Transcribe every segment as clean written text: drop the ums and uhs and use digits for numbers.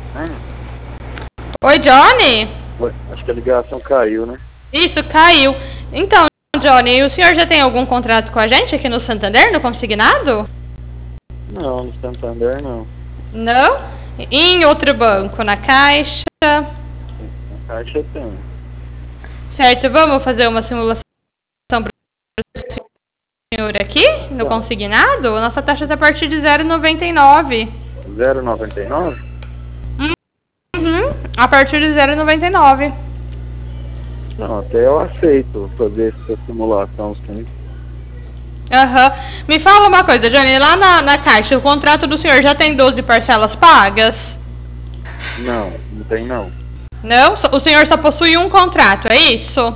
Oi, Johnny? Ué, acho que a ligação caiu, né? Isso, caiu. Então, Johnny, o senhor já tem algum contrato com a gente aqui no Santander, no consignado? Não, no Santander não. Não? Em outro banco, na Caixa? Na Caixa tem. Certo, vamos fazer uma simulação para o senhor aqui, no consignado? Nossa taxa está a partir de 0,99. 0,99? Uhum, a partir de 0,99. Não, até eu aceito fazer essa simulação, sim. Aham. Me fala uma coisa, Johnny, lá na Caixa, o contrato do senhor já tem 12 parcelas pagas? Não, não tem não. Não? O senhor só possui um contrato, é isso?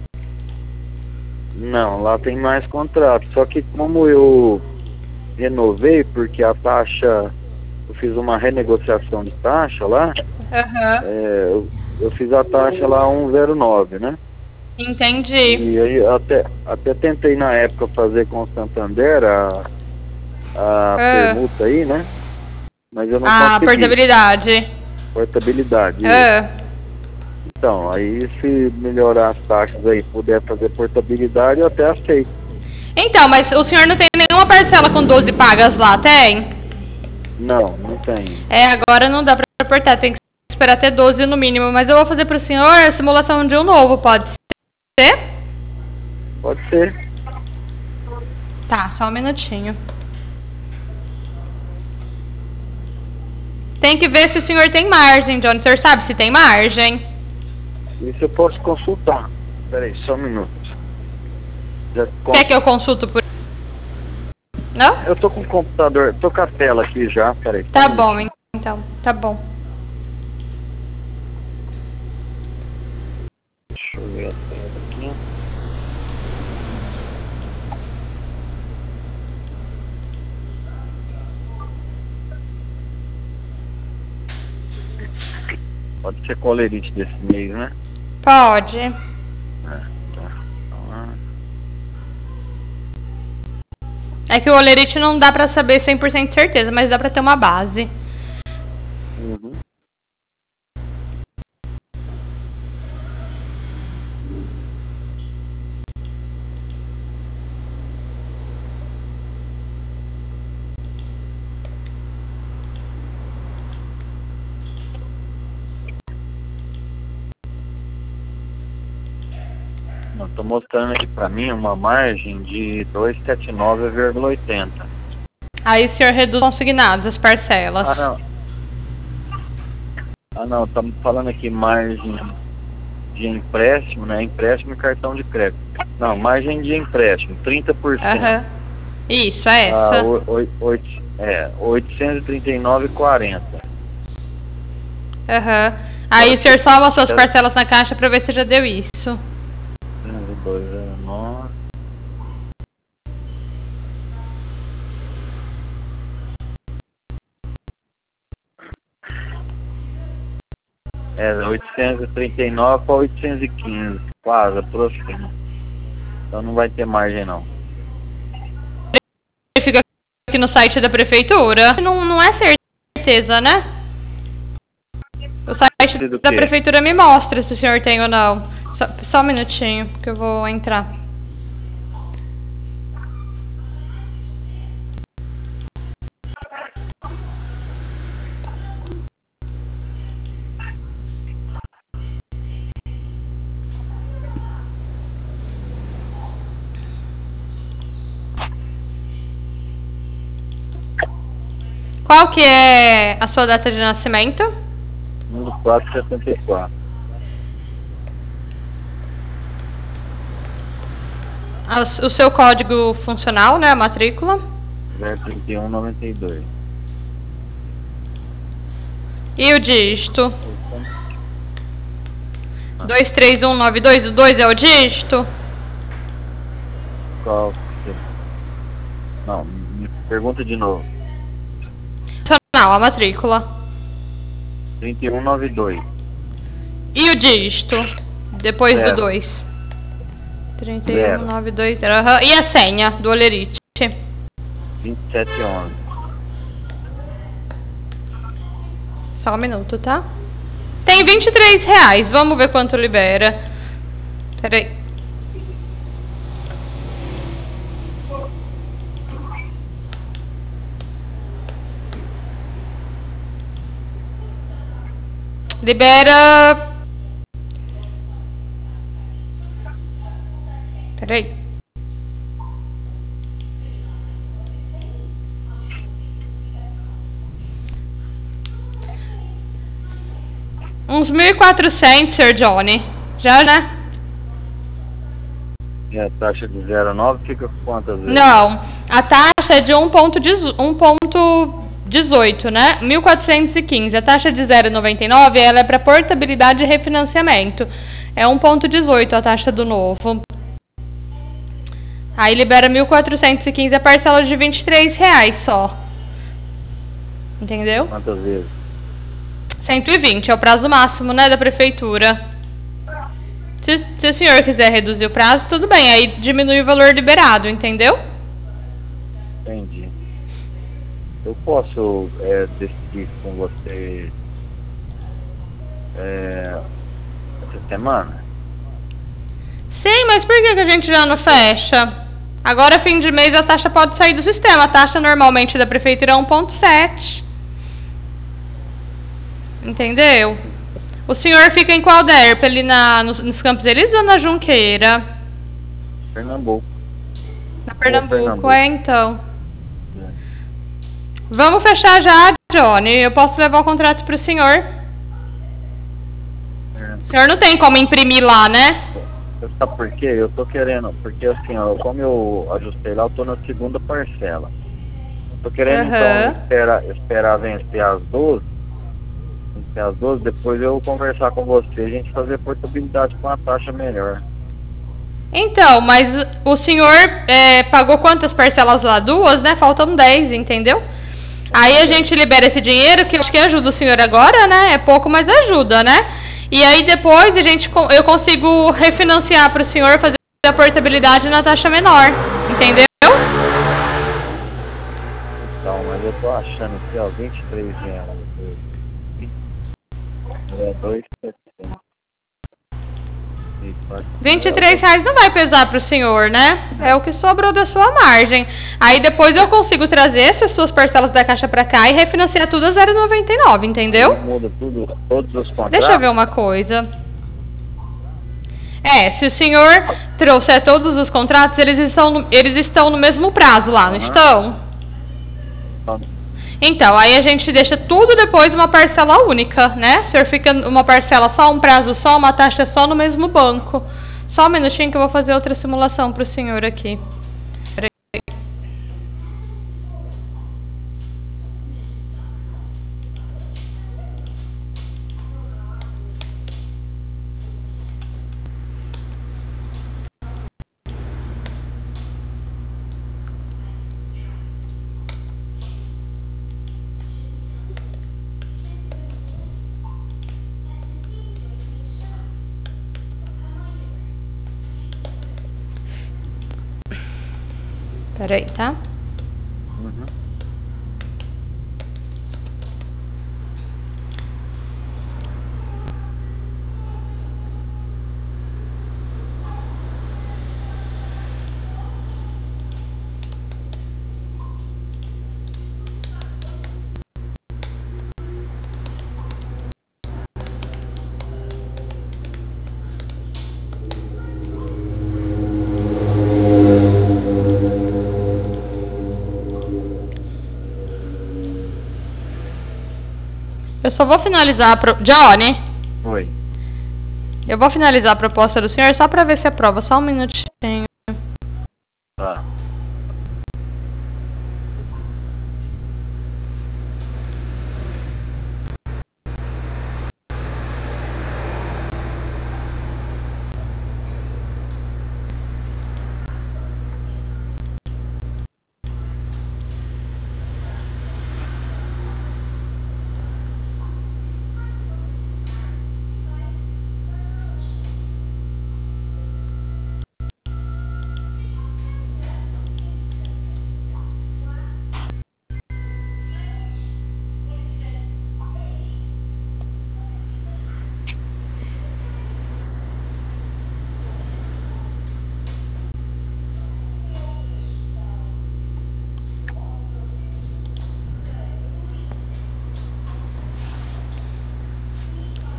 Não, lá tem mais contrato. Só que como eu renovei, porque a taxa, eu fiz uma renegociação de taxa lá, Aham. eu fiz a taxa lá 1,09, né? Entendi. E aí até tentei na época fazer com o Santander a permuta aí, né? Mas eu não A consegui. portabilidade. Portabilidade. Então, aí se melhorar as taxas aí, puder fazer portabilidade, eu até aceito. Então, mas o senhor não tem nenhuma parcela com 12 pagas lá, tem? Não, não tem. Agora não dá pra apertar, tem que esperar até 12 no mínimo. Mas eu vou fazer pro senhor a simulação de um novo, pode ser? Pode ser. Tá, só um minutinho. Tem que ver se o senhor tem margem, Johnny. O senhor sabe se tem margem? Isso eu posso consultar. Peraí, só um minuto. Quer que eu consulto por... Não? Eu tô com o computador, tô com a tela aqui já, peraí. Tá bom, então. Tá bom. Deixa eu ver a tela aqui. Pode ser colerite desse meio, né? Pode. É que o olerite não dá pra saber 100% de certeza, mas dá pra ter uma base. Uhum. Estou mostrando aqui para mim uma margem de 279,80. Aí o senhor reduz consignados, as parcelas. Não, estamos falando aqui margem de empréstimo, né? Empréstimo e cartão de crédito. Não, margem de empréstimo, 30%. Uhum. Isso, é essa. 839,40. Aham. Aí o senhor soma as suas parcelas na caixa para ver se já deu isso. 209. É 839 para 815, quase, aproxima. Então não vai ter margem não. Fica aqui no site da prefeitura. Não é certeza, né? O site da prefeitura me mostra se o senhor tem ou não. Só um minutinho, que eu vou entrar. Qual que é a sua data de nascimento? 1/4/74. O seu código funcional, né? A matrícula? 03192. E o dígito? 23192, o 2 é o dígito? Qual? Não, me pergunta de novo. Funcional, a matrícula. 3192. E o dígito? Depois do 2. 31920. Uhum. E a senha do olerite? 2711. Só um minuto, tá? Tem R$ 23. Vamos ver quanto libera. Peraí. Libera... Peraí. Uns 1.400, Sr. Johnny. Já, né? E a taxa de 0,9 fica quantas vezes? Não. A taxa é de 1,18, né? 1.415. A taxa de 0,99, ela é para portabilidade e refinanciamento. É 1,18 a taxa do novo. Aí libera 1.415 a parcela de R$ 23 só. Entendeu? Quantas vezes? 120 é o prazo máximo, né, da prefeitura. Se o senhor quiser reduzir o prazo, tudo bem. Aí diminui o valor liberado, entendeu? Entendi. Eu posso decidir com você essa semana? Sim, mas por que a gente já não fecha? Agora, fim de mês, a taxa pode sair do sistema. A taxa normalmente da prefeitura é 1,7. Entendeu? O senhor fica em qual DERP? Ali nos Campos Elíseos ou na Junqueira? Pernambuco. Na Pernambuco, então. Vamos fechar já, Johnny. Eu posso levar o contrato para o senhor. O senhor não tem como imprimir lá, né? Sabe por quê? Eu tô querendo, porque assim, ó, como eu ajustei lá, eu tô na segunda parcela. Eu tô querendo então esperar vencer as 12, depois eu conversar com você, a gente fazer portabilidade com uma taxa melhor. Então, mas o senhor pagou quantas parcelas lá? 2, né? Faltam 10, entendeu? Aí a gente libera esse dinheiro, que eu acho que ajuda o senhor agora, né? É pouco, mas ajuda, né? E aí depois eu consigo refinanciar para o senhor fazer a portabilidade na taxa menor, entendeu? Então, mas eu tô achando aqui, ó, R$ 23. R$ 23 não vai pesar para o senhor, né? É o que sobrou da sua margem. Aí depois eu consigo trazer essas suas parcelas da caixa para cá e refinanciar tudo a 0,99, entendeu? Muda tudo, todos os contratos. Deixa eu ver uma coisa. Se o senhor trouxer todos os contratos, eles estão no mesmo prazo lá, não estão? Então, aí a gente deixa tudo depois uma parcela única, né? O senhor fica uma parcela só, um prazo só, uma taxa só no mesmo banco. Só um minutinho que eu vou fazer outra simulação para o senhor aqui. Peraí, tá? Eu só vou finalizar Johnny? Oi. Eu vou finalizar a proposta do senhor só para ver se aprova. Só um minutinho. Tá.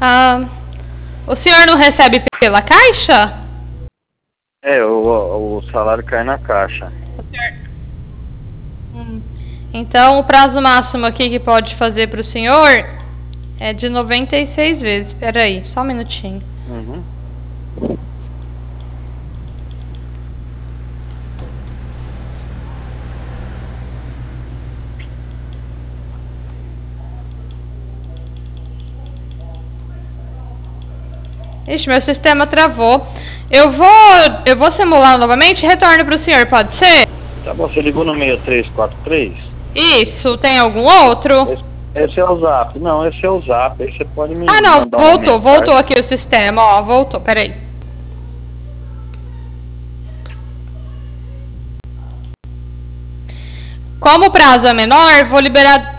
Ah, o senhor não recebe pela caixa? É, o salário cai na caixa. Então, o prazo máximo aqui que pode fazer para o senhor é de 96 vezes. Espera aí, só um minutinho. Uhum. Ixi, meu sistema travou. Eu vou simular novamente e retorno para o senhor, pode ser? Tá bom, você ligou no 6343? Isso, tem algum outro? Esse é o Zap. Não, esse é o Zap. Aí você pode me Ah, não, mandar uma mensagem. voltou aqui o sistema, ó, voltou, peraí. Como o prazo é menor, vou liberar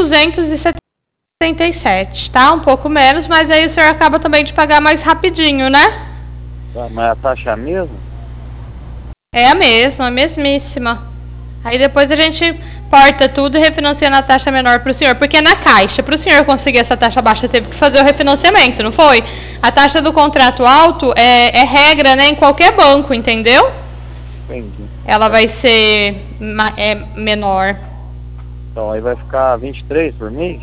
1.277, tá? Um pouco menos, mas aí o senhor acaba também de pagar mais rapidinho, né? Tá, mas a taxa é a mesma? É a mesma, a mesmíssima. Aí depois a gente porta tudo e refinancia na taxa menor pro senhor. Porque na caixa, pro senhor conseguir essa taxa baixa, teve que fazer o refinanciamento, não foi? A taxa do contrato alto é regra, né, em qualquer banco, entendeu? Entendi. Ela vai ser menor. Então aí vai ficar 23 por mês?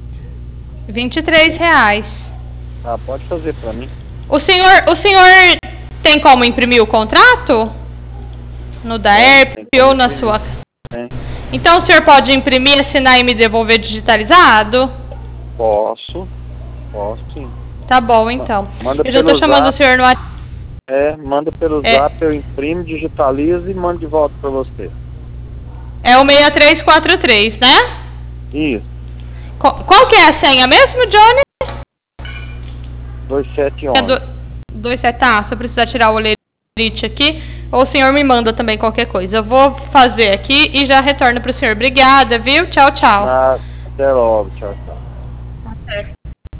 R$23. Tá, pode fazer pra mim. O senhor tem como imprimir o contrato? No DAERP ou na sua... Então o senhor pode imprimir, assinar e me devolver digitalizado? Posso sim. Tá bom, então. Manda Eu já tô chamando o senhor no WhatsApp. manda pelo Zap, eu imprimo, digitalizo e mando de volta pra você. É o 6343, né? Isso. Qual que é a senha mesmo, Johnny? 2711. 27, tá, se eu precisar tirar o olerite aqui, ou o senhor me manda também qualquer coisa. Eu vou fazer aqui e já retorno pro senhor. Obrigada, viu? Tchau, tchau. Até logo, tchau. Tá certo.